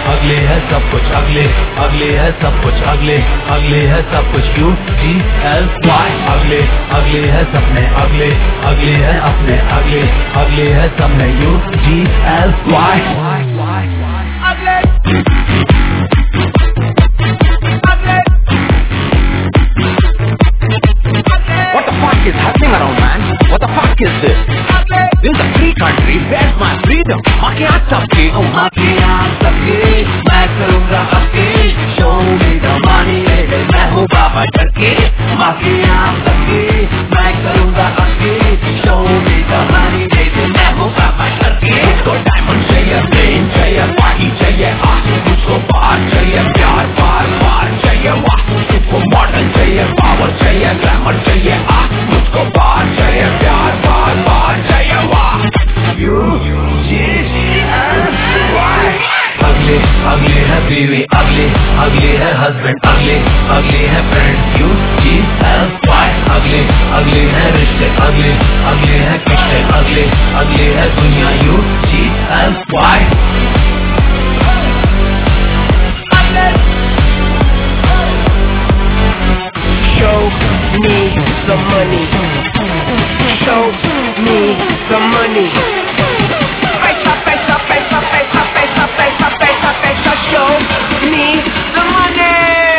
अगले है सब कुछ, अगले अगले है सब कुछ, अगले अगले है सब कुछ, UGLY। अगले अगले है सपने, अगले अगले है अपने, अगले अगले है सपने, UGLY। What the fuck is happening around, man? What the fuck is this? This is a free country. Where's my freedom? Maki aap sabke, oh maki aap sabke, main karunga आपके, show me the money, मैं हूँ बाबा डरके। Maki aap sabke, मैं करूँगा आपके, show me the money, मैं हूँ बाबा डरके। मुझको diamond चाहिए, प्लेन चाहिए, पार्टी चाहिए, मुझको बार चाहिए, प्यार बार बार चाहिए, वाह मुझको मॉडल चाहिए, पावर चाहिए, ग्लैमर चाहिए, मुझको बार चाहिए, प्यार बार बार चाहिए, वाह UGLY। अगले अगले है बीवी, अगले अगले है हस्बैंड, अगले अगले है फ्रेंड, UGLY। अगले अगले है रिश्ते, अगले अगले है किस्से, अगले अगले है दुनिया, UGLY। show me the money. Show me the money. Paisa, paisa, paisa, paisa, paisa, paisa, paisa, paisa. Show me the money.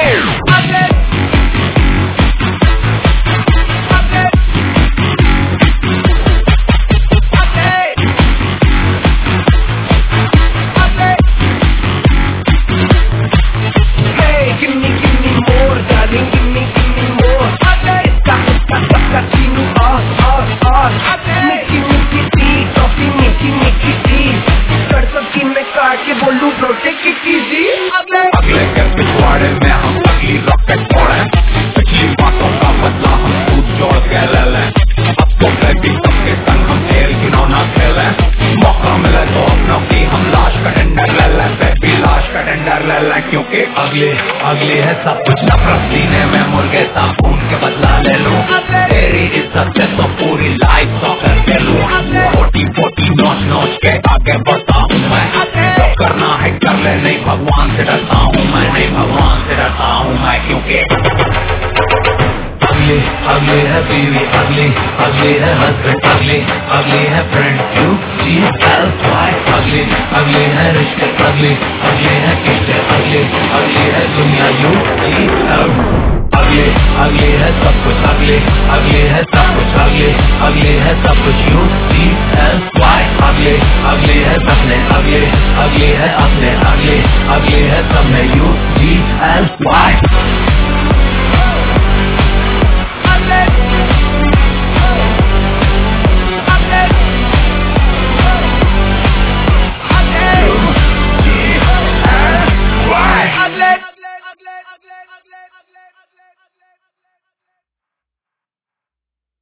Hey, give me more, darling, give me more. Cappuccino, मीठी टी, कॉफी मीठी tea, की मैं काट के बोलूं protic की जी। अगले के पिछवाड़े में हम अगली रॉकेट फोड़े, पिछली बातों का बदला हम कूद जोड़ के ले लें। अब तो बेबी सबके संग हम खेल खिलौना खेले, मौका मिले तो अपनों की हम लाश का टेंडर ले लें, बेबी लाश का टेंडर ले लें, क्योंकि अगले अगले है सब कुछ। नफरत सीने में मुर्गे साबुन के बदला ले लूं, तेरी इज्जत से तो पूरी लाइफ सॉकर के लूं। 40 नोच के आगे बढ़ता हूँ मैं, जो करना है कर ले, नहीं भगवान से डरता हूँ मैं, नहीं भगवान से डरता हूँ मैं, क्योंकि अगले अगले है बीवी, अगले अगले है हस्बैंड, अगले अगले है फ्रेंड, UGLY। अगले अगले है रिश्ते, अगले अगले है किस्से, अगले अगले है दुनिया, UGLY। अगले अगले है सब कुछ, अगले अगले है सब कुछ, अगले अगले है सब कुछ, UGLY। अगले अगले है सपने, अगले अगले है अपने, अगले अगले है सब में, UGLY।